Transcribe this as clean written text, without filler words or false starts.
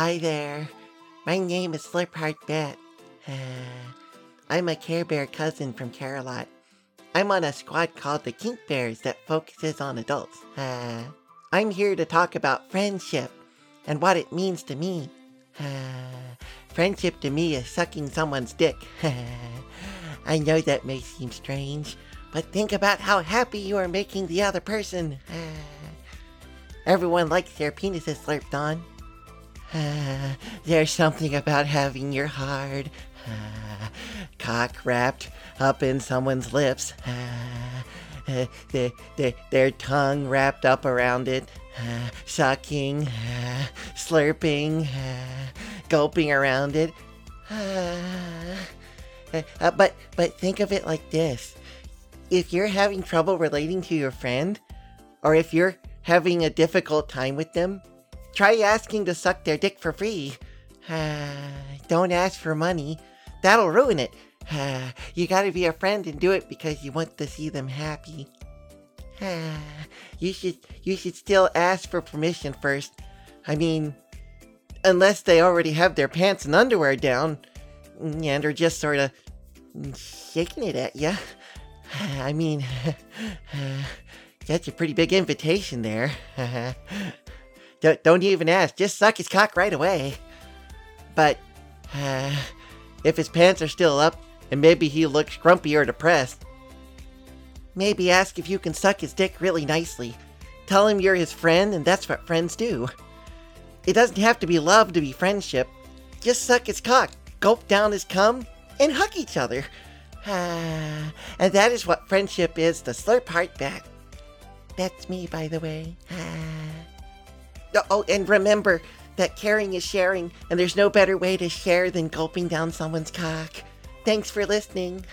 Hi there. My name is Slurpheart Bat. I'm a Care Bear cousin from Carolot. I'm on a squad called the Kink Bears that focuses on adults. I'm here to talk about friendship and what it means to me. Friendship to me is sucking someone's dick. I know that may seem strange, but think about how happy you are making the other person. Everyone likes their penises slurped on. There's something about having your hard cock wrapped up in someone's lips, their tongue wrapped up around it, sucking, slurping, gulping around it. But think of it like this. If you're having trouble relating to your friend, or if you're having a difficult time with them, try asking to suck their dick for free. Don't ask for money. That'll ruin it. You gotta be a friend and do it because you want to see them happy. You should still ask for permission first. I mean, unless they already have their pants and underwear down, and are just sort of shaking it at you. I mean, that's a pretty big invitation there. Don't even ask, just suck his cock right away. But, if his pants are still up, and maybe he looks grumpy or depressed, maybe ask if you can suck his dick really nicely. Tell him you're his friend, and that's what friends do. It doesn't have to be love to be friendship. Just suck his cock, gulp down his cum, and hug each other. And that is what friendship is to Slurpheart Bat. That's me, by the way. Oh, and remember that caring is sharing, and there's no better way to share than gulping down someone's cock. Thanks for listening.